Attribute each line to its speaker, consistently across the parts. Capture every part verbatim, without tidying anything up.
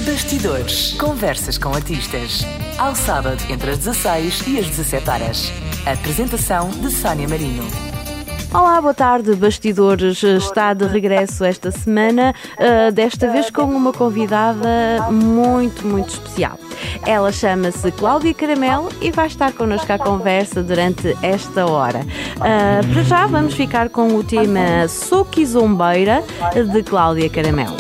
Speaker 1: Bastidores. Conversas com artistas. Ao sábado, entre as dezasseis e as dezassete horas. Apresentação de Sónia Marinho.
Speaker 2: Olá, boa tarde, Bastidores está de regresso esta semana, uh, desta vez com uma convidada muito, muito especial. Ela chama-se Cláudia Caramelo e vai estar connosco à conversa durante esta hora. Uh, para já vamos ficar com o tema Sou Quizombeira, de Cláudia Caramelo.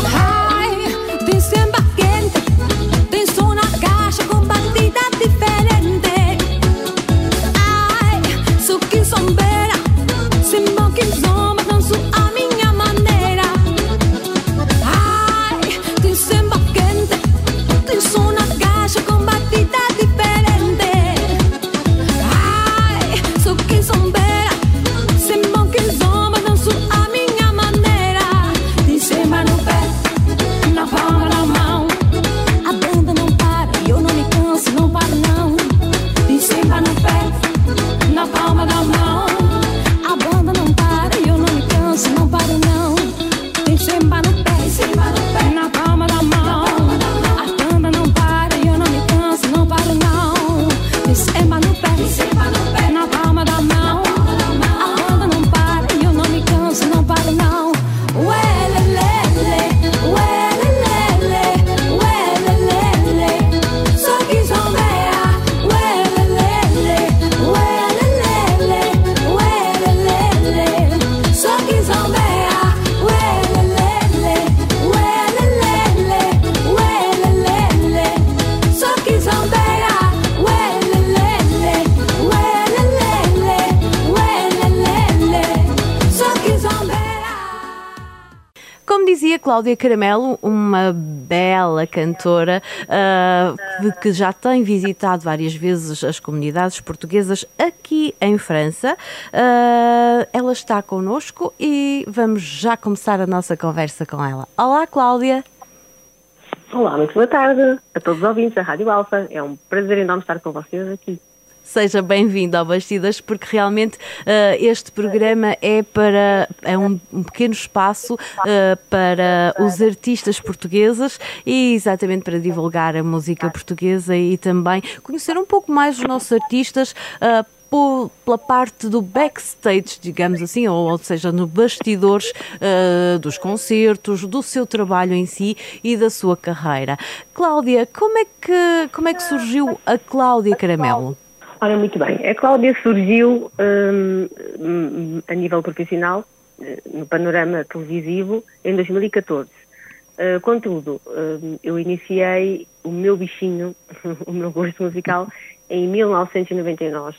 Speaker 2: Cláudia Caramelo, uma bela cantora uh, que já tem visitado várias vezes as comunidades portuguesas aqui em França. Uh, ela está connosco e vamos já começar a nossa conversa com ela. Olá, Cláudia.
Speaker 3: Olá, muito boa tarde a todos os ouvintes da Rádio Alfa. É um prazer enorme estar com vocês aqui.
Speaker 2: Seja bem-vindo ao Bastidores, porque realmente uh, este programa é para é um, um pequeno espaço uh, para os artistas portugueses e exatamente para divulgar a música portuguesa e também conhecer um pouco mais os nossos artistas uh, por, pela parte do backstage, digamos assim, ou, ou seja, no bastidores uh, dos concertos, do seu trabalho em si e da sua carreira. Cláudia, como é que, como é que surgiu a Cláudia Caramelo?
Speaker 3: Ora, muito bem. A Cláudia surgiu um, a nível profissional, no panorama televisivo, em dois mil e catorze. Uh, contudo, uh, eu iniciei o meu bichinho, o meu gosto musical, em mil novecentos e noventa e nove,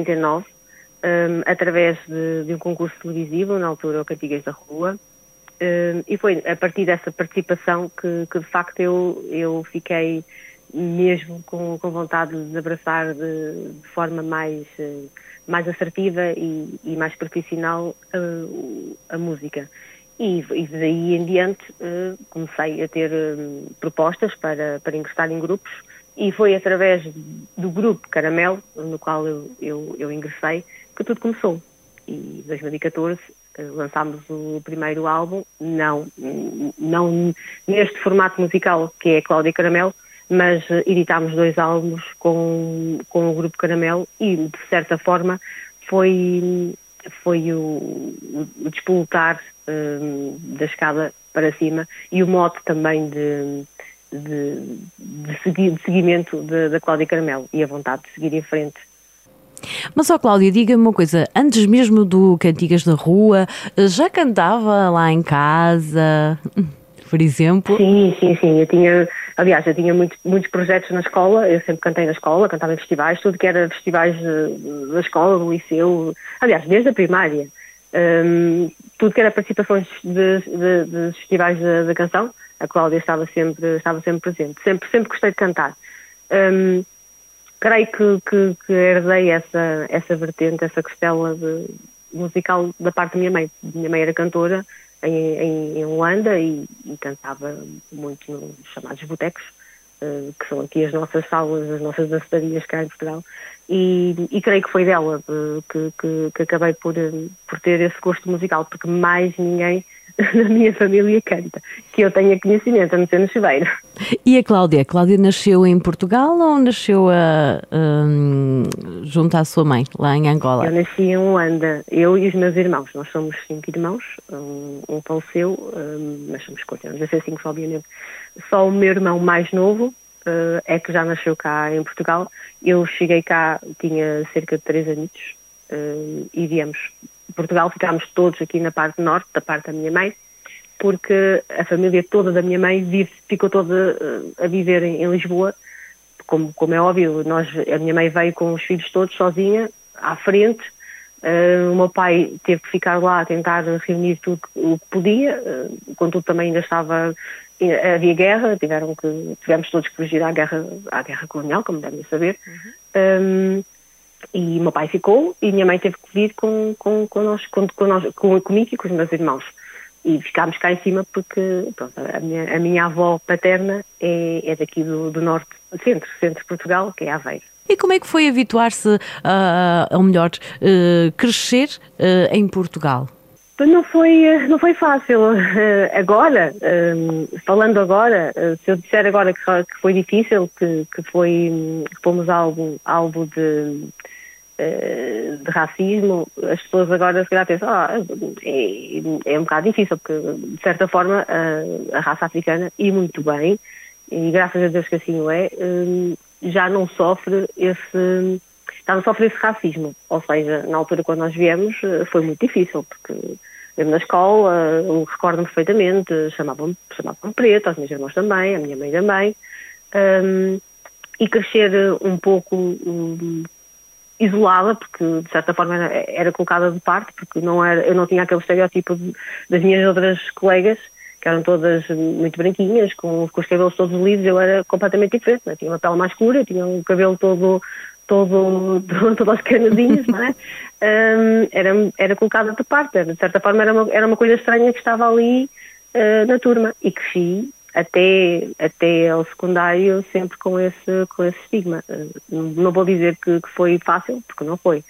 Speaker 3: um, através de, de um concurso televisivo, na altura o Cantigas da Rua, um, e foi a partir dessa participação que, que de facto, eu, eu fiquei mesmo com, com vontade de abraçar de, de forma mais, mais assertiva e, e mais profissional a, a música. E, e daí em diante uh, comecei a ter um, propostas para, para ingressar em grupos e foi através do grupo Caramelo, no qual eu, eu, eu ingressei, que tudo começou. E em dois mil e catorze uh, lançámos o primeiro álbum, não, não neste formato musical que é a Cláudia Caramelo, mas editámos dois álbuns com, com o Grupo Caramelo e, de certa forma, foi, foi o, o despolutar um, da escada para cima e o mote também de, de, de, segui, de seguimento de, da Cláudia Caramelo e a vontade de seguir em frente.
Speaker 2: Mas, ó Cláudia, diga-me uma coisa, antes mesmo do Cantigas da Rua, já cantava lá em casa, por exemplo?
Speaker 3: Sim, sim, sim, eu tinha... Aliás, eu tinha muitos, muitos projetos na escola, eu sempre cantei na escola, cantava em festivais, tudo que era festivais da escola, do liceu, aliás, desde a primária, um, tudo que era participações de, de, de festivais da, da canção, a Cláudia estava sempre, estava sempre presente, sempre, sempre gostei de cantar. Um, creio que, que, que herdei essa, essa vertente, essa costela de, musical da parte da minha mãe. Minha mãe era cantora, Em, em, em Holanda e, e cantava muito nos chamados botecos, uh, que são aqui as nossas salas, as nossas dançarias cá em Portugal, e, e creio que foi dela uh, que, que, que acabei por, uh, por ter esse gosto musical, porque mais ninguém na minha família canta, que eu tenha conhecimento, a não ser no chuveiro.
Speaker 2: E a Cláudia? A Cláudia nasceu em Portugal ou nasceu a, um, junto à sua mãe, lá em Angola?
Speaker 3: Eu nasci em Luanda, eu e os meus irmãos. Nós somos cinco irmãos, um, um faleceu, um, mas somos continuamos a ser cinco, obviamente. Só o meu irmão mais novo uh, é que já nasceu cá em Portugal. Eu cheguei cá, tinha cerca de três anos, uh, e viemos Portugal, ficámos todos aqui na parte norte, da parte da minha mãe, porque a família toda da minha mãe vive, ficou toda uh, a viver em, em Lisboa. Como, como é óbvio, nós, a minha mãe veio com os filhos todos sozinha, à frente. Uh, o meu pai teve que ficar lá a tentar reunir tudo o que podia, uh, contudo também ainda estava, havia guerra, tiveram que, tivemos todos que fugir à guerra, à guerra colonial, como devem saber. Uhum. Um, E o meu pai ficou e minha mãe teve que vir com, com, com nós, com, com nós, com, comigo e com os meus irmãos. E ficámos cá em cima porque pronto, a, minha, a minha avó paterna é, é daqui do, do norte, centro, centro de Portugal, que é Aveiro.
Speaker 2: E como é que foi habituar-se, uh, ou melhor, uh, crescer uh, em Portugal?
Speaker 3: Não foi, não foi fácil. Agora, falando agora, se eu disser agora que foi difícil, que, que, foi, que fomos alvo, alvo de, de racismo, as pessoas agora se calhar pensam, ah, é, é um bocado difícil, porque de certa forma a, a raça africana, e muito bem, e graças a Deus que assim o é, já não sofre esse... já não sofre esse racismo, ou seja, na altura quando nós viemos foi muito difícil, porque mesmo na escola, eu recordo-me perfeitamente, chamavam-me chamavam preto, os meus irmãos também, a minha mãe também, um, e crescer um pouco um, isolada, porque de certa forma era, era colocada de parte, porque não era, eu não tinha aquele estereótipo de, das minhas outras colegas, que eram todas muito branquinhas, com, com os cabelos todos lisos, eu era completamente diferente, né? Tinha uma pele mais escura, tinha um cabelo todo... todo, todas as canazinhas, não é? Um, era, era colocada de parte, era, de certa forma era uma, era uma coisa estranha que estava ali uh, na turma, e cresci até, até ao secundário sempre com esse, com esse estigma. Uh, não, não vou dizer que, que foi fácil, porque não foi.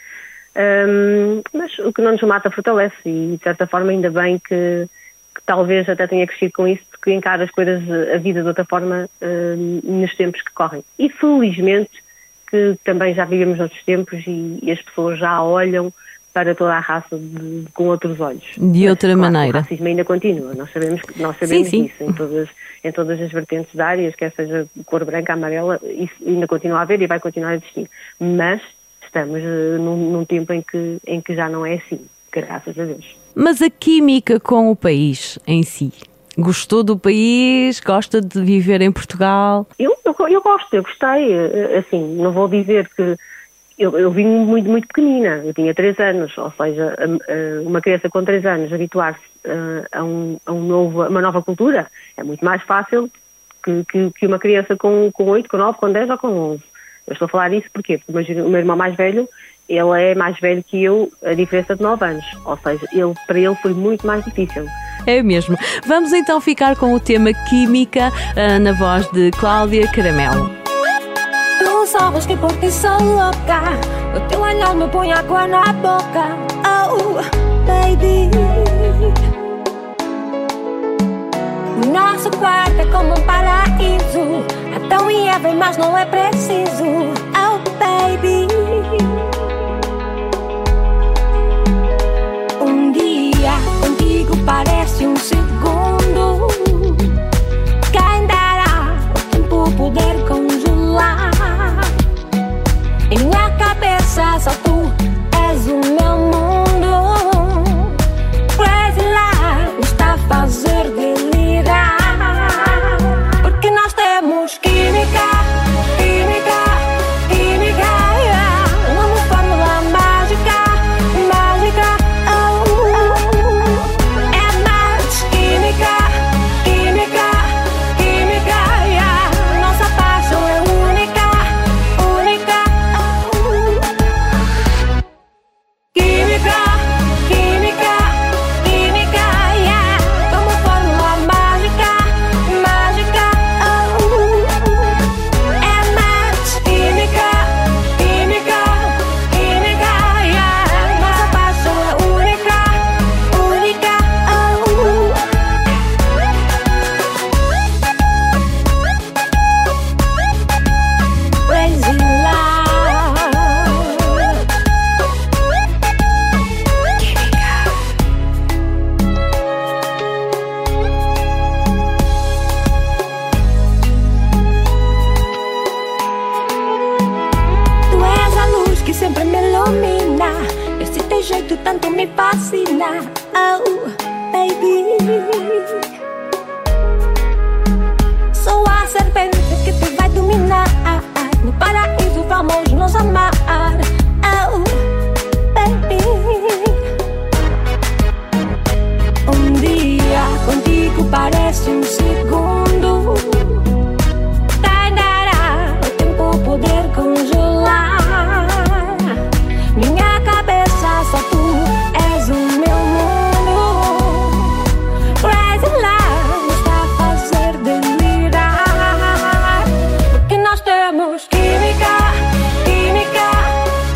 Speaker 3: Um, mas o que não nos mata fortalece, e de certa forma ainda bem que, que talvez até tenha crescido com isso, porque encara as coisas, a vida de outra forma uh, nos tempos que correm. E felizmente que também já vivemos noutros tempos e, e as pessoas já olham para toda a raça de, com outros olhos.
Speaker 2: De outra
Speaker 3: Mas, claro,
Speaker 2: maneira.
Speaker 3: O racismo ainda continua, nós sabemos, nós sabemos
Speaker 2: sim, sim.
Speaker 3: isso em todas, em todas as vertentes de áreas, quer seja cor branca, amarela, isso ainda continua a haver e vai continuar a existir. Mas estamos uh, num, num tempo em que, em que já não é assim, graças a Deus.
Speaker 2: Mas a química com o país em si? Gostou do país? Gosta de viver em Portugal?
Speaker 3: Eu, eu, eu gosto, eu gostei. Assim, não vou dizer que... Eu, eu vim muito, muito pequenina, eu tinha três anos, ou seja, uma criança com três anos habituar-se a, um, a um novo, uma nova cultura é muito mais fácil que, que, que uma criança com, com oito, com nove, com dez ou com onze. Eu estou a falar isso porquê? Porque o meu, o meu irmão mais velho, ele é mais velho que eu, a diferença de nove anos, ou seja, ele, para ele foi muito mais difícil.
Speaker 2: É mesmo. Vamos então ficar com o tema Química, uh, na voz de Cláudia Caramelo.
Speaker 4: Tu sabes que por ti sou louca, o teu olhar me põe água na boca. Oh, baby. O nosso quarto é como um paraíso, Adão e Eva, mas não é preciso. Oh, baby. Um dia contigo parece um segundo. Quem dará o tempo poder congelar? Em minha cabeça só tu és o meu mundo. Crazy life está a fazer delirar. Porque nós temos química, química, química, yeah. Uma fórmula mágica, mágica, oh, oh. É mais química. fascina. Oh, baby. Sou a serpente que te vai dominar. No paraíso vamos nos amar. Oh, baby. Um dia contigo parece um segundo. Tardará o tempo poder congelar minha cabeça, só tu és o meu mundo. Crazy love está a fazer delirar, porque nós temos química, química,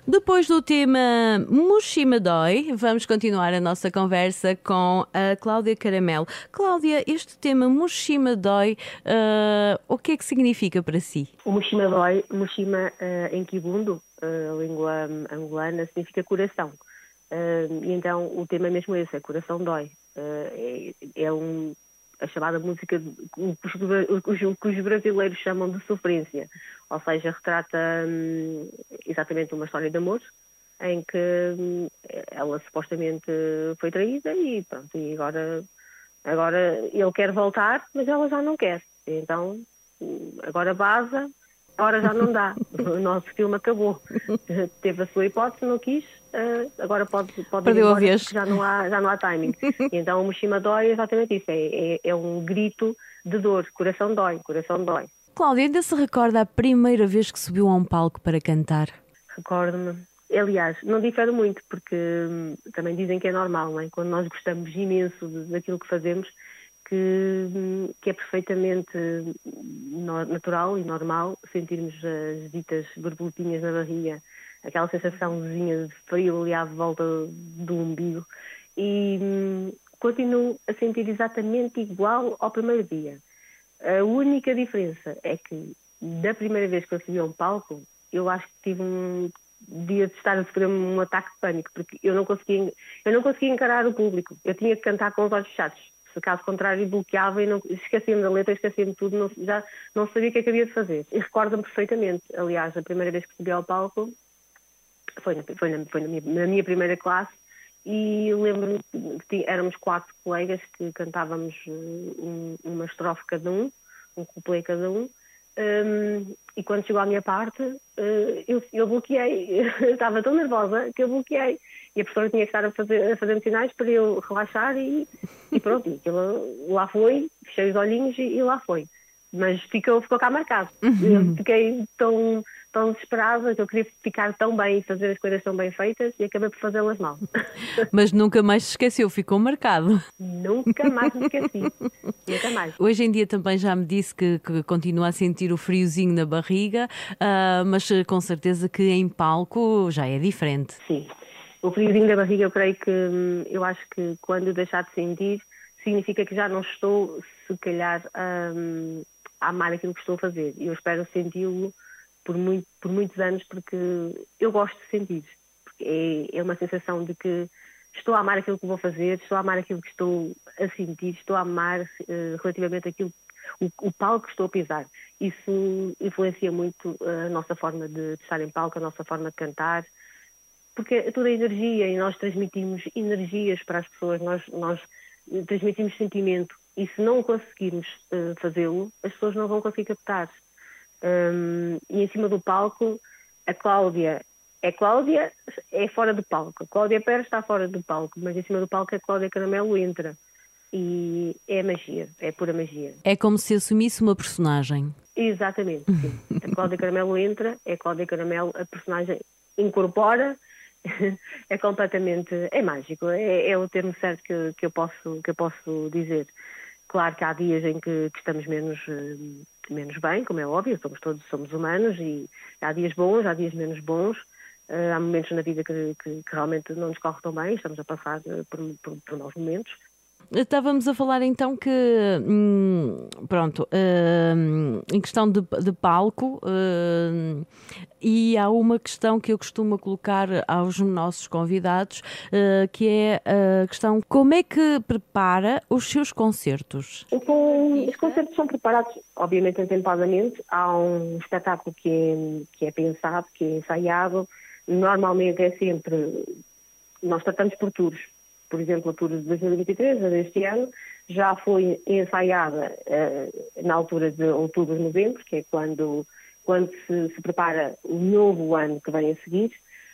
Speaker 2: Depois do tema Mushima Dói, vamos continuar a nossa conversa com a Cláudia Caramelo. Cláudia, este tema Mushima Dói, uh, o que é que significa para si?
Speaker 3: O Mushima Dói, Mushima uh, em Kibundo, uh, a língua angolana, significa coração. Uh, e então o tema é mesmo esse, é Coração Dói. Uh, é, é um, a chamada música que os, os brasileiros chamam de sofrência, ou seja, retrata um, exatamente uma história de amor em que um, ela supostamente foi traída e pronto, e agora, agora ele quer voltar, mas ela já não quer. Então agora vaza, agora já não dá. O nosso filme acabou. Teve a sua hipótese, não quis, uh, agora pode, pode ir embora, porque já não há, já não há timing. E então o Mushima Dói é exatamente isso, é, é, é um grito de dor, coração dói, coração dói.
Speaker 2: Cláudia, ainda se recorda a primeira vez que subiu a um palco para cantar?
Speaker 3: Recordo-me. Aliás, não difere muito, porque hum, também dizem que é normal, não é? Quando nós gostamos imenso de, daquilo que fazemos, que, hum, que é perfeitamente no, natural e normal sentirmos as ditas borboletinhas na barriga, aquela sensaçãozinha de frio ali à volta do umbigo, e hum, continuo a sentir exatamente igual ao primeiro dia. A única diferença é que, da primeira vez que eu subi a um palco, eu acho que tive um dia de estar a sofrer um ataque de pânico, porque eu não conseguia, eu não conseguia encarar o público. Eu tinha que cantar com os olhos fechados. Se caso contrário, bloqueava e não, esquecia-me da letra, esquecia-me de tudo, não, já não sabia o que é que havia de fazer. E recordo-me perfeitamente. Aliás, a primeira vez que subi ao palco foi na, foi na, foi na, minha, na minha primeira classe, e lembro-me que éramos quatro colegas que cantávamos um, uma estrofe cada um, um couplet cada um, um, e quando chegou à minha parte, uh, eu, eu bloqueei. Eu estava tão nervosa que eu bloqueei. E a professora tinha que estar a fazer, a fazer sinais para eu relaxar e, e pronto, e aquilo, lá foi, fechei os olhinhos e, e lá foi. Mas ficou, ficou cá marcado. Eu fiquei tão... tão desesperada, que eu queria ficar tão bem e fazer as coisas tão bem feitas e acabei por fazê-las mal.
Speaker 2: Mas nunca mais se esqueceu, ficou marcado.
Speaker 3: Nunca mais me esqueci. Nunca mais.
Speaker 2: Hoje em dia também já me disse que, que continua a sentir o friozinho na barriga, uh, mas com certeza que em palco já é diferente.
Speaker 3: Sim. O friozinho da barriga, eu creio que, eu acho que quando deixar de sentir, significa que já não estou, se calhar, um, a amar aquilo que estou a fazer. E eu espero senti-lo Por, muito, por muitos anos, porque eu gosto de sentir. Porque é, é uma sensação de que estou a amar aquilo que vou fazer, estou a amar aquilo que estou a sentir, estou a amar uh, relativamente aquilo, o, o palco que estou a pisar. Isso influencia muito a nossa forma de, de estar em palco, a nossa forma de cantar, porque é toda a energia, e nós transmitimos energias para as pessoas, nós, nós transmitimos sentimento, e se não conseguirmos uh, fazê-lo, as pessoas não vão conseguir captar. Um, e em cima do palco, a Cláudia é Cláudia, é fora do palco. A Cláudia Pérez está fora do palco, mas em cima do palco a Cláudia Caramelo entra. E é magia, é pura magia.
Speaker 2: É como se assumisse uma personagem.
Speaker 3: Exatamente, sim. A Cláudia Caramelo entra, é a Cláudia Caramelo, a personagem incorpora, é completamente, é mágico, é, é o termo certo que, que, eu posso, que eu posso dizer. Claro que há dias em que, que estamos menos, menos bem, como é óbvio, somos todos somos humanos, e há dias bons, há dias menos bons, uh, há momentos na vida que, que, que realmente não nos corre tão bem, estamos a passar por, por, por maus momentos.
Speaker 2: Estávamos a falar então que, hum, pronto, hum, em questão de, de palco, hum, e há uma questão que eu costumo colocar aos nossos convidados, uh, que é a questão: como é que prepara os seus concertos?
Speaker 3: Então, os concertos são preparados, obviamente, atempadamente. Há um espetáculo que é, que é pensado, que é ensaiado. Normalmente é sempre, nós tratamos por tours. Por exemplo, a tour de dois mil e vinte e três, a deste ano, já foi ensaiada uh, na altura de outubro, novembro, que é quando, quando se, se prepara o novo ano que vem a seguir.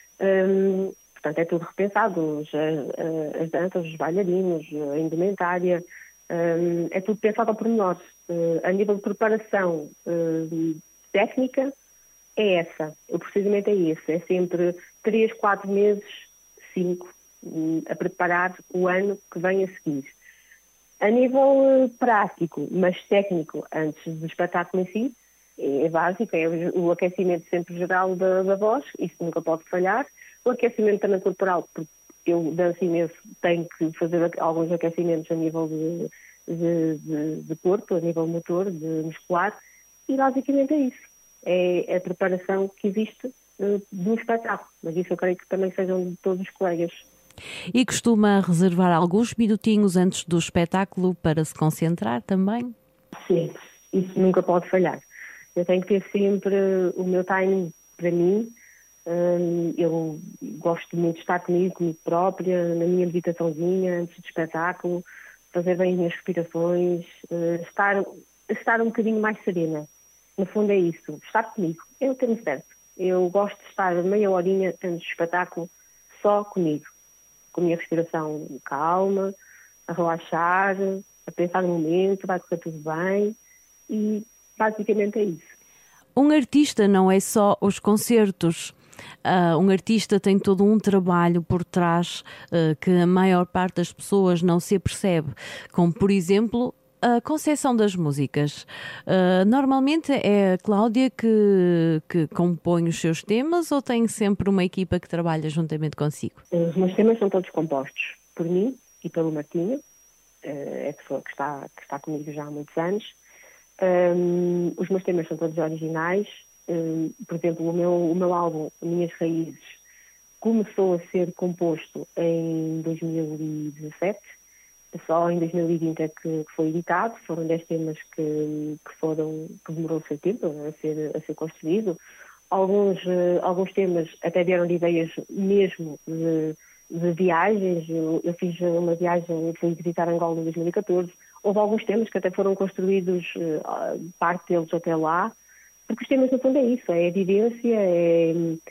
Speaker 3: Um, portanto, é tudo repensado, as, as danças, os bailarinos, a indumentária, um, é tudo pensado ao pormenor. Uh, a nível de preparação uh, técnica, é essa, o procedimento é esse, é sempre três, quatro meses, cinco, a preparar o ano que vem a seguir. A nível prático, mas técnico, antes do espetáculo em si, é básico, é o aquecimento sempre geral da, da voz, isso nunca pode falhar. O aquecimento também corporal, porque eu danço imenso, tenho que fazer alguns aquecimentos a nível de, de, de, de corpo, a nível motor, de muscular, e basicamente é isso. É a preparação que existe uh, de um espetáculo, mas isso eu creio que também sejam de todos os colegas.
Speaker 2: E costuma reservar alguns minutinhos antes do espetáculo para se concentrar também?
Speaker 3: Sim, isso nunca pode falhar. Eu tenho que ter sempre o meu timing para mim. Eu gosto muito de estar comigo, comigo própria, na minha meditaçãozinha, antes do espetáculo, fazer bem as minhas respirações, estar, estar um bocadinho mais serena. No fundo é isso, estar comigo, é o termo certo. Eu gosto de estar meia horinha antes do espetáculo só comigo, com a minha respiração calma, a relaxar, a pensar no momento, vai correr tudo bem e basicamente é isso.
Speaker 2: Um artista não é só os concertos. Uh, um artista tem todo um trabalho por trás uh, que a maior parte das pessoas não se apercebe, como por exemplo a concepção das músicas. Uh, normalmente é a Cláudia que, que compõe os seus temas ou tem sempre uma equipa que trabalha juntamente consigo?
Speaker 3: Os meus temas são todos compostos por mim e pelo Martinho, uh, é a pessoa que está, que está comigo já há muitos anos. Um, os meus temas são todos originais. Um, por exemplo, o meu, o meu álbum, Minhas Raízes, começou a ser composto em dois mil e dezassete, só em dois mil e vinte é que, que foi editado. Foram dez temas que, que, foram, que demorou o seu tempo a ser, a ser construído. Alguns, uh, alguns temas até vieram de ideias mesmo de, de viagens. Eu, eu fiz uma viagem, fui visitar Angola em dois mil e catorze. Houve alguns temas que até foram construídos, uh, parte deles até lá, porque os temas no fundo é isso, é a vivência, é,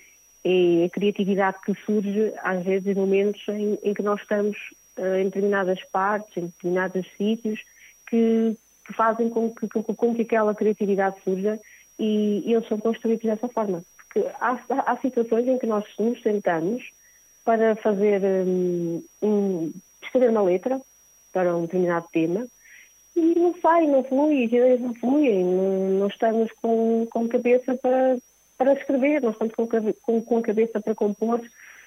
Speaker 3: é a criatividade que surge às vezes em momentos em, em que nós estamos uh, em determinadas partes, em determinados sítios, que, que fazem com que, com, com que aquela criatividade surja e, e eles são construídos dessa forma. Porque há, há situações em que nós nos sentamos para fazer, um, um, escrever uma letra para um determinado tema, e não sai, não flui, as ideias não fluem, não, não estamos com, com cabeça para, para escrever, não estamos com, com, com a cabeça para compor.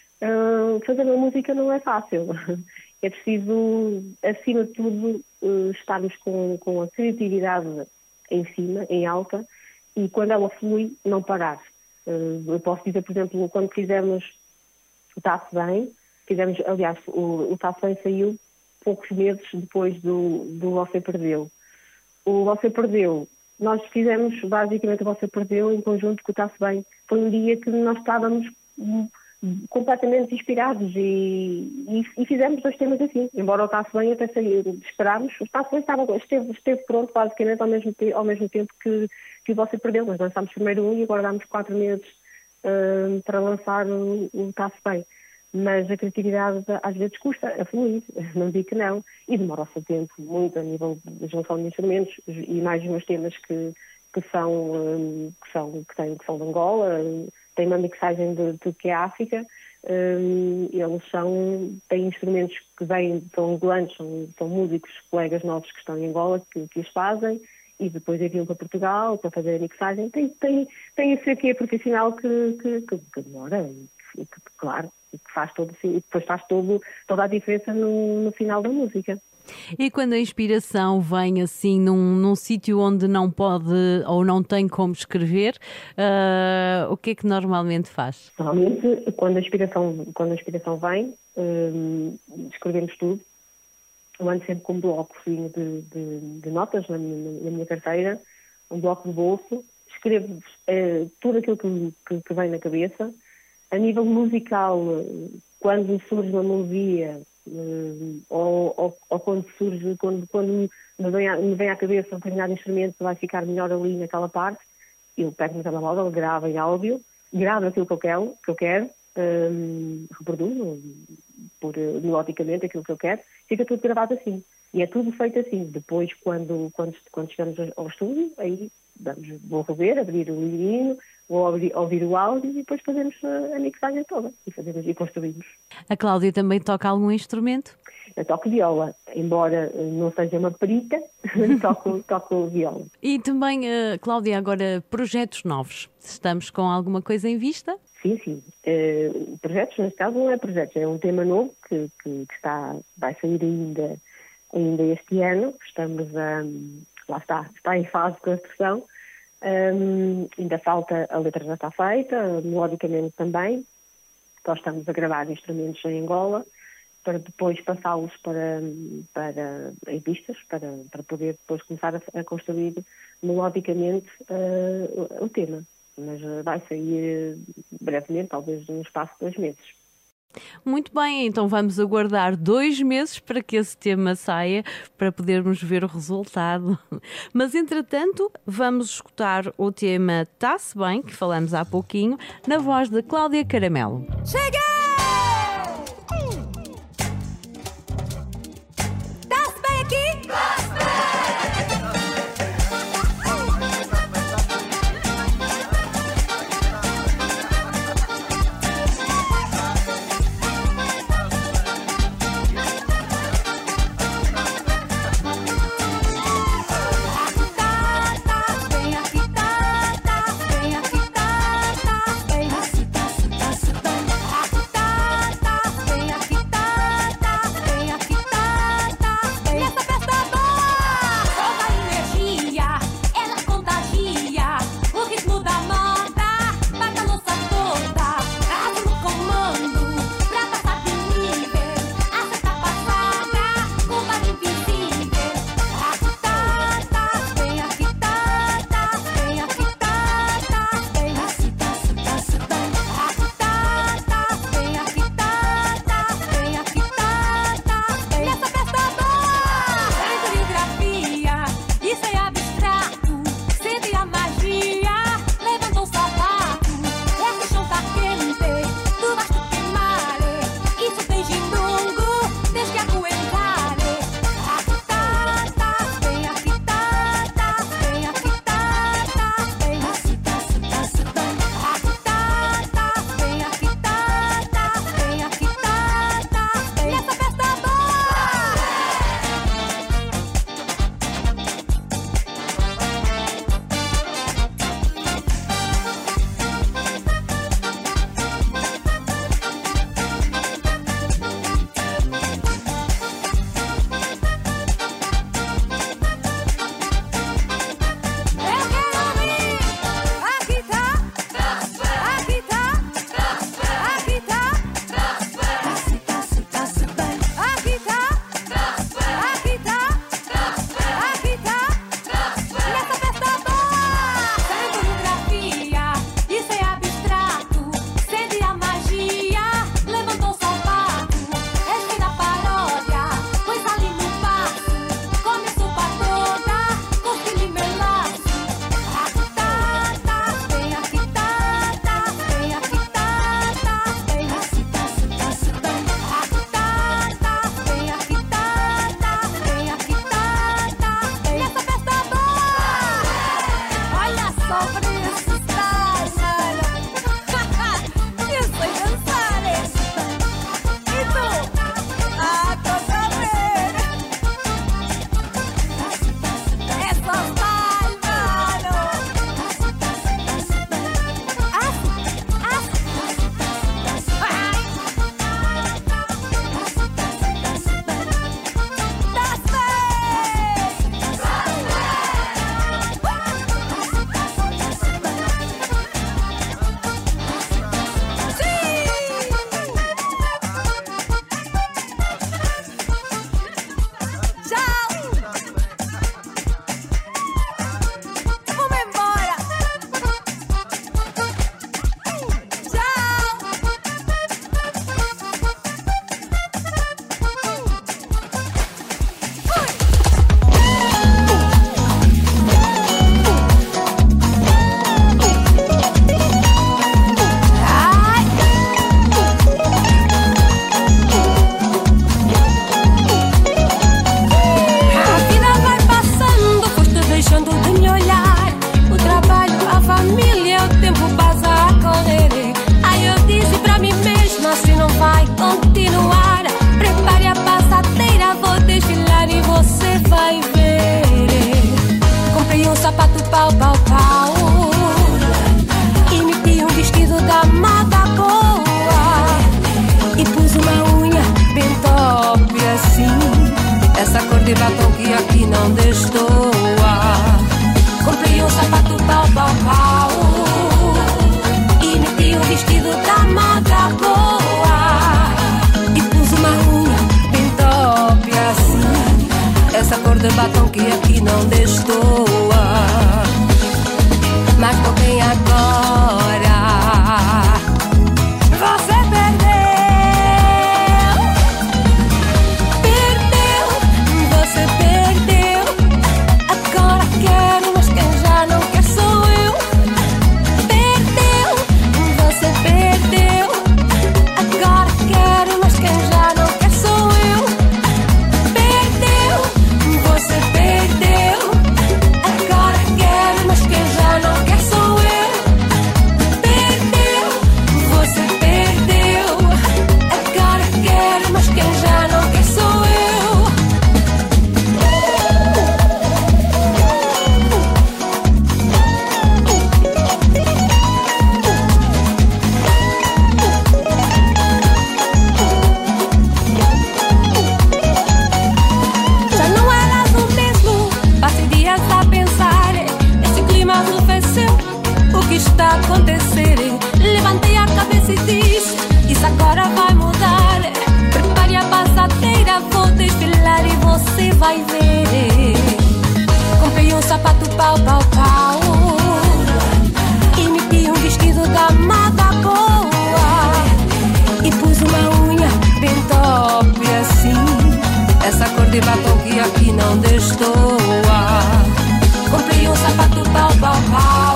Speaker 3: Uh, fazer uma música não é fácil. É preciso, acima de tudo, uh, estarmos com, com a criatividade em cima, em alta, e quando ela flui, não parar. Uh, eu posso dizer, por exemplo, quando fizemos o Tá-se Bem, fizemos, aliás, o, o Tá-se Bem saiu poucos meses depois do, do Você Perdeu. O Você Perdeu, nós fizemos basicamente o Você Perdeu em conjunto com o Tá-se Bem. Foi um dia que nós estávamos completamente inspirados e, e, e fizemos dois temas assim. Embora o Tá-se Bem até sair, esperámos, o Tá-se Bem estava, esteve, esteve pronto basicamente ao mesmo, te, ao mesmo tempo que, que o Você Perdeu. Nós lançámos primeiro um e aguardámos quatro meses uh, para lançar o, o Tá-se Bem. Mas a criatividade às vezes custa a fluir, não digo que não, e demora o seu tempo muito a nível da junção de instrumentos e mais os meus temas que, que, são, um, que, são, que, têm, que são de Angola, têm uma mixagem de tudo que é África, um, eles são, têm instrumentos que vêm, são angolanos, são, são músicos, colegas nossos que estão em Angola que, que os fazem e depois enviam para Portugal para fazer a mixagem. Tem, tem, tem esse aqui profissional que, que, que, que demora e que, claro, e que faz todo, e depois faz todo, toda a diferença no, no final da música.
Speaker 2: E quando a inspiração vem assim num, num sítio onde não pode ou não tem como escrever, uh, o que é que normalmente faz?
Speaker 3: Normalmente, quando a inspiração, quando a inspiração vem, um, escrevemos tudo. Eu ando sempre com um bloco de, de, de notas na minha, na minha carteira, um bloco de bolso, escrevo uh, tudo aquilo que, que, que vem na cabeça. A nível musical, quando surge uma melodia, uh, ou, ou, ou quando surge, quando, quando me, vem à, me vem à cabeça um determinado instrumento que vai ficar melhor ali naquela parte, eu pego no telemóvel, gravo em áudio, gravo aquilo que eu quero, que eu quero um, reproduzo por, melodicamente aquilo que eu quero, fica tudo gravado assim. E é tudo feito assim. Depois, quando, quando, quando chegamos ao estúdio, aí vamos, vou rever, abrir o livrinho, vou ouvir, ouvir o áudio e depois fazemos a, a mixagem toda e, fazemos, e construímos.
Speaker 2: A Cláudia também toca algum instrumento?
Speaker 3: Eu toco viola, embora não seja uma perita, toco, toco viola.
Speaker 2: E também, uh, Cláudia, agora projetos novos. Estamos com alguma coisa em vista?
Speaker 3: Sim, sim. Uh, projetos, neste caso, não é projetos, é um tema novo que, que, que está, vai sair ainda, ainda este ano. Estamos a... Lá está, está em fase de construção. Um, ainda falta, a letra já está feita, melodicamente também. Nós estamos a gravar instrumentos em Angola para depois passá-los para, para, em pistas, para, para poder depois começar a, a construir melodicamente uh, o tema. Mas uh, vai sair brevemente, talvez no espaço de dois meses.
Speaker 2: Muito bem, então vamos aguardar dois meses para que esse tema saia, para podermos ver o resultado. Mas, entretanto, vamos escutar o tema Tá-se Bem, que falamos há pouquinho, na voz de Cláudia Caramelo.
Speaker 4: Cheguei! Tá-se bem aqui? Tá-se bem! Tá sapato pau, pau, pau. E meti um vestido da moda boa. E pus uma unha bem top assim. Essa cor de batom que aqui não destoa. Comprei um sapato pau, pau, pau. E meti um vestido da moda boa. E pus uma unha bem top assim. Essa cor de batom que aqui não destoa. Mas com quem agora você perdeu? Perdeu, você perdeu. Agora quero, mas quem já não quer sou eu. Perdeu, você perdeu. Agora quero, mas quem já não quer sou eu. Perdeu, você perdeu. Agora quero, mas quem já não quer sou eu. Perdeu, você perdeu. Agora quero, mas quem já não quer sou eu. Já não eras o mesmo. Passei dias a pensar. Esse clima arrefeceu. O que está a acontecer? Levantei a cabeça e disse: isso agora vai mudar. Prepare a passadeira, vou desfilar e você vai ver. Comprei um sapato pau, pau, pau. E meti um vestido da moda boa. E pus uma unha bem top assim. Essa cor de batom que aqui não destoa. Comprei um sapato pau, pau, pau.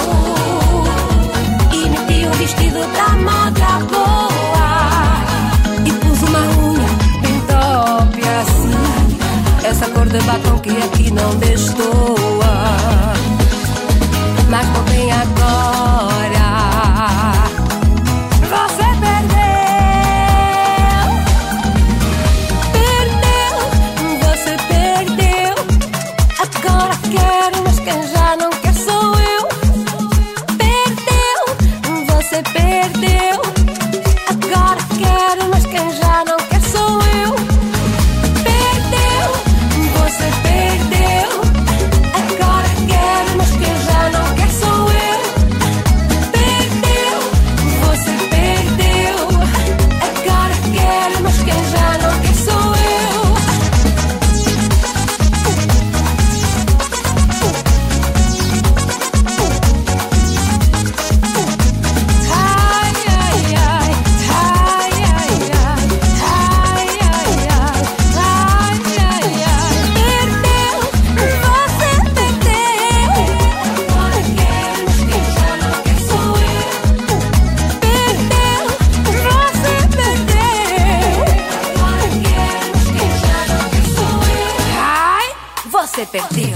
Speaker 4: E meti um vestido da moda boa. E pus uma unha bem top assim. Essa cor de batom que aqui não destoa. Mas com quem agora você perdeu? Perdeu, você perdeu. Agora quero, mas quem já não quer sou eu. Perdeu, você perdeu. Agora quero, mas quem já não quer sou eu. Perdeu, você perdeu. Agora quero, mas quem já não quer sou eu. Perdeu, você perdeu. Agora quero, mas quem já não quer sou eu. Ai, ai, ai, ai, ai, ai, ai, ai, ai, ai, ai. Perdeu, você perdeu. Agora quero, mas quem já não quer sou eu. Perdeu, você perdeu. Agora quero, mas quem já não quer sou eu. Ai, você perdeu.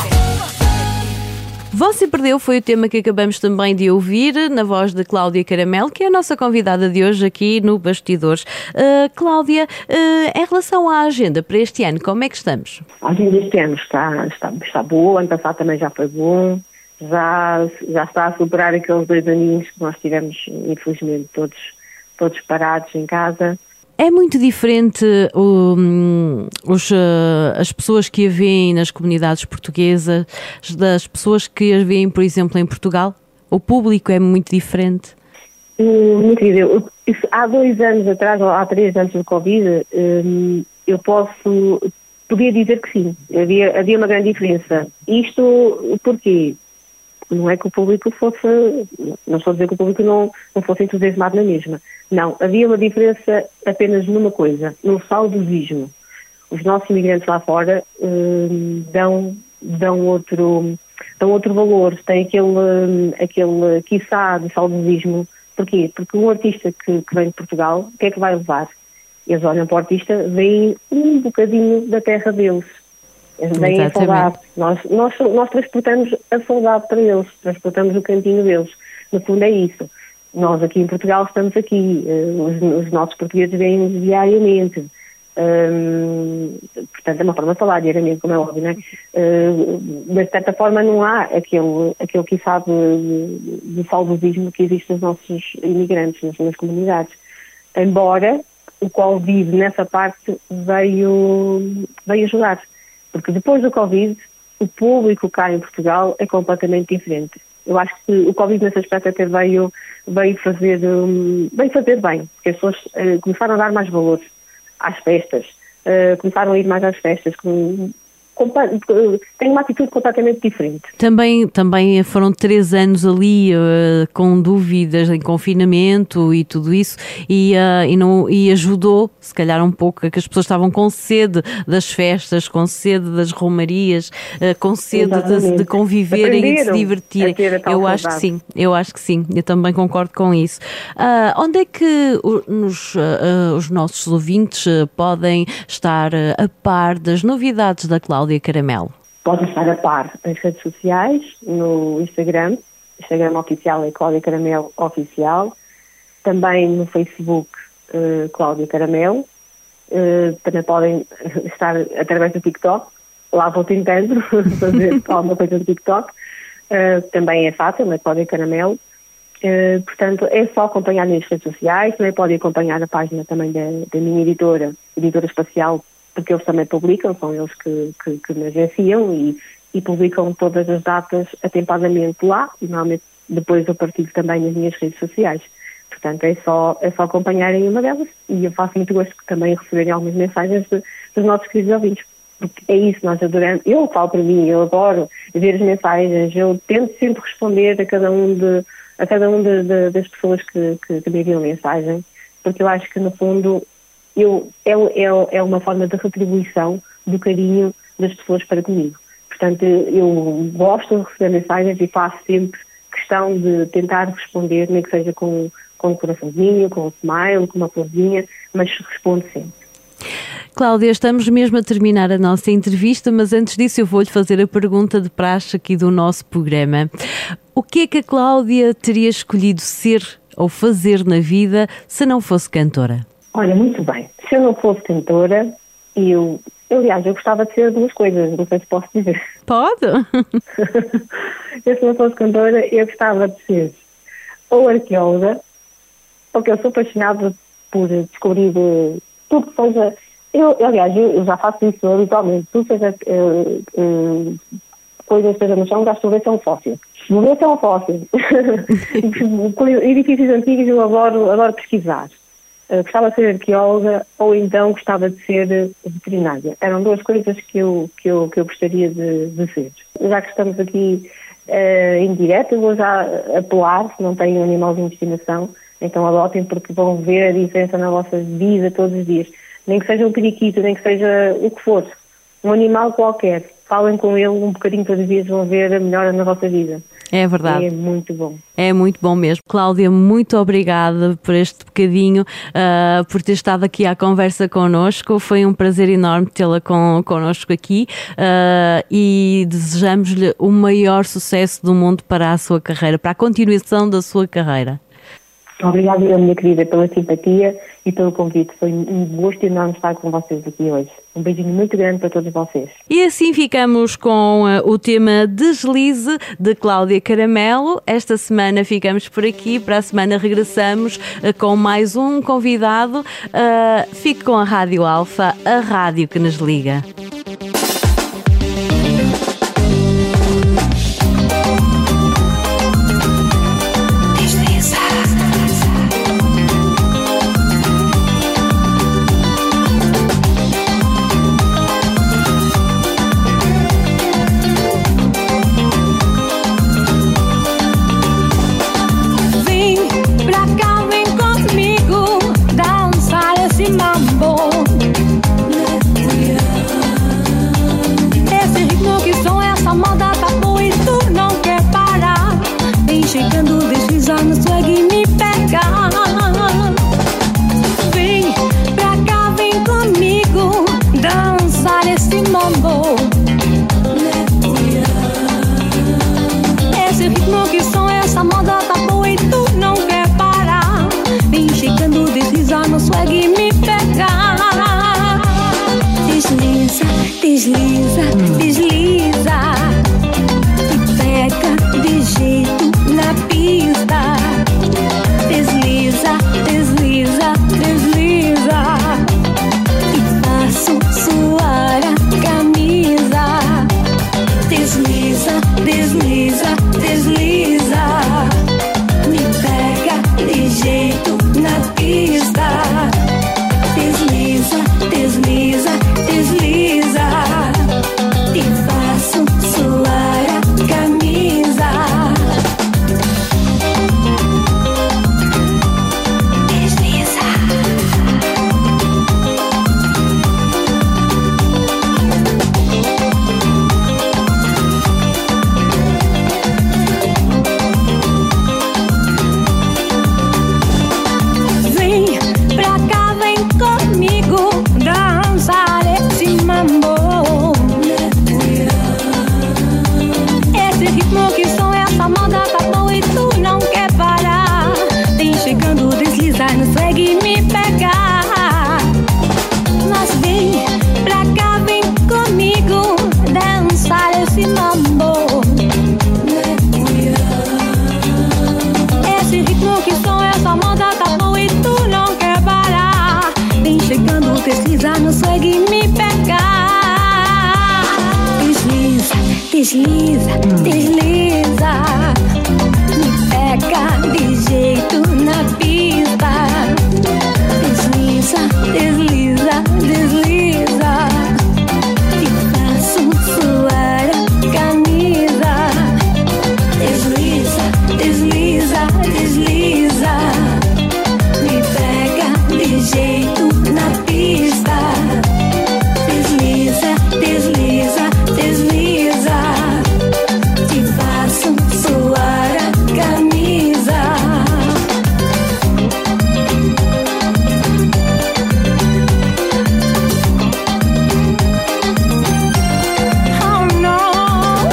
Speaker 2: Você Perdeu foi o tema que acabamos também de ouvir na voz de Cláudia Caramelo, que é a nossa convidada de hoje aqui no Bastidores. Uh, Cláudia, uh, em relação à agenda para este ano, como é que estamos?
Speaker 3: A agenda deste ano está, está, está boa, ano passado também já foi bom, já, já está a superar aqueles dois aninhos que nós tivemos, infelizmente, todos, todos parados em casa.
Speaker 2: É muito diferente um, os, uh, as pessoas que a veem nas comunidades portuguesas das pessoas que as veem, por exemplo, em Portugal? O público é muito diferente?
Speaker 3: Hum, Minha querida, eu- isso, há dois anos atrás, ou há três anos do Covid, hum, eu posso, podia dizer que sim, havia, havia uma grande diferença. Isto porquê? Não é que o público fosse, não estou a dizer que o público não, não fosse entusiasmado na mesma. Não, havia uma diferença apenas numa coisa, no saudosismo. Os nossos imigrantes lá fora hum, dão, dão, outro, dão outro valor, têm aquele, hum, aquele quiçá de saudosismo. Porquê? Porque um artista que, que vem de Portugal, o que é que vai levar? Eles olham para o artista, veem um bocadinho da terra deles. Eles veem a saudade. Nós, nós, nós transportamos a saudade para eles, transportamos o cantinho deles. No fundo é isso. Nós aqui em Portugal estamos aqui, os, os nossos portugueses vêm diariamente. Um, portanto, é uma forma de falar diariamente, como é óbvio, não é? Uh, mas, de certa forma, não há aquele, aquele que sabe de, de saudosismo que existe nos nossos imigrantes, nas, nas comunidades. Embora o Covid, nessa parte, veio, veio ajudar. Porque depois do Covid, o público cá em Portugal é completamente diferente. Eu acho que o Covid, nesse aspecto, até veio, veio, fazer, um, veio fazer bem, porque as pessoas uh, começaram a dar mais valor às festas, uh, começaram a ir mais às festas, com, com, tem uma atitude completamente diferente.
Speaker 2: Também, também foram três anos ali uh, com dúvidas em confinamento e tudo isso, e, uh, e, não, e ajudou, se calhar um pouco, que as pessoas estavam com sede das festas, com sede das romarias, uh, com sede de, de conviverem e de se divertirem. Eu acho que sim, eu acho que sim, eu também concordo com isso. Uh, onde é que os, uh, os nossos ouvintes uh, podem estar uh, a par das novidades da Cláudia Caramelo?
Speaker 3: Podem estar a par nas redes sociais, no Instagram, Instagram oficial é Cláudia Caramelo Oficial, também no Facebook uh, Cláudia Caramelo, uh, também podem estar através do TikTok, lá vou tentando fazer alguma coisa no TikTok, uh, também é fácil, é Cláudia Caramelo, uh, portanto é só acompanhar nas redes sociais, também podem acompanhar a página também da, da minha editora, Editora Espacial, porque eles também publicam, são eles que, que, que me agenciam e, e publicam todas as datas atempadamente lá e normalmente depois eu partilho também nas minhas redes sociais. Portanto, é só, é só acompanharem uma delas e eu faço muito gosto também de receberem algumas mensagens de, dos nossos queridos ouvintes. Porque é isso, nós adoramos, eu falo para mim, eu adoro ver as mensagens, eu tento sempre responder a cada um, de, a cada um de, de, das pessoas que, que, que me enviam mensagem, porque eu acho que no fundo Eu, é, é, é uma forma de retribuição do carinho das pessoas para comigo. Portanto, eu gosto de receber mensagens e faço sempre questão de tentar responder, nem que seja com, com um coraçãozinho, com um smile, com uma florzinha, mas respondo sempre.
Speaker 2: Cláudia, estamos mesmo a terminar a nossa entrevista, mas antes disso eu vou-lhe fazer a pergunta de praxe aqui do nosso programa. O que é que a Cláudia teria escolhido ser ou fazer na vida se não fosse cantora?
Speaker 3: Olha, muito bem. Se eu não fosse cantora, eu, eu, aliás, eu gostava de ser duas coisas, não sei se posso dizer.
Speaker 2: Pode?
Speaker 3: Eu, se não fosse cantora, eu gostava de ser ou arqueóloga, porque eu sou apaixonada por descobrir tudo que seja... Eu, aliás, eu, eu já faço isso habitualmente. Tudo seja uh, uh, coisas que esteja no chão, já estou a ver se é um fóssil. Vou ver se é um fóssil. Edifícios antigos eu adoro, adoro pesquisar. Uh, gostava de ser arqueóloga ou então gostava de ser veterinária. Eram duas coisas que eu, que eu, que eu gostaria de, de ser. Já que estamos aqui uh, em direto, eu vou já apelar, se não têm um animalzinho de estimação, então adotem porque vão ver a diferença na vossa vida todos os dias. Nem que seja um periquito, nem que seja o que for, um animal qualquer. Falem com ele um bocadinho todos os dias, vão ver a melhora na vossa vida.
Speaker 2: É verdade.
Speaker 3: É muito bom.
Speaker 2: É muito bom mesmo. Cláudia, muito obrigada por este bocadinho, uh, por ter estado aqui à conversa connosco. Foi um prazer enorme tê-la con, connosco aqui uh, e desejamos-lhe o maior sucesso do mundo para a sua carreira, para a continuação da sua carreira.
Speaker 3: Obrigada, minha querida, pela simpatia e pelo convite. Foi um gosto enorme estar com vocês aqui hoje. Um beijinho muito grande para todos vocês.
Speaker 2: E assim ficamos com uh, o tema Deslize, de Cláudia Caramelo. Esta semana ficamos por aqui. Para a semana regressamos uh, com mais um convidado. Uh, fique com a Rádio Alfa, a rádio que nos liga.
Speaker 4: Mambo, consegue me pegar. Desliza, desliza, desliza, me pega de jeito na pista. Desliza, desliza, desliza, te faço suar a camisa. Desliza, desliza, desliza, me pega de jeito na pista. Desliza, desliza, desliza, te faço suar a camisa. Oh no.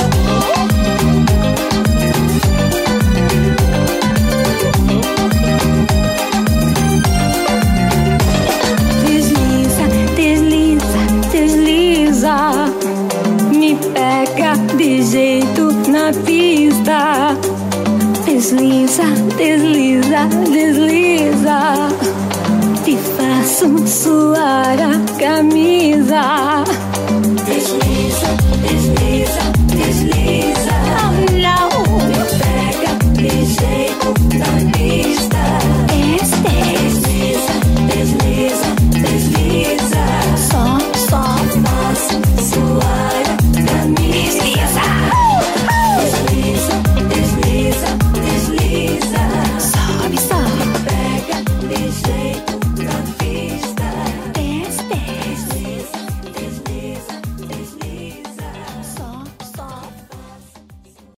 Speaker 4: Desliza, desliza, desliza, me pega de jeito na pista. Desliza, desliza, desliza, te faço suar a camisa. Desliza, desliza,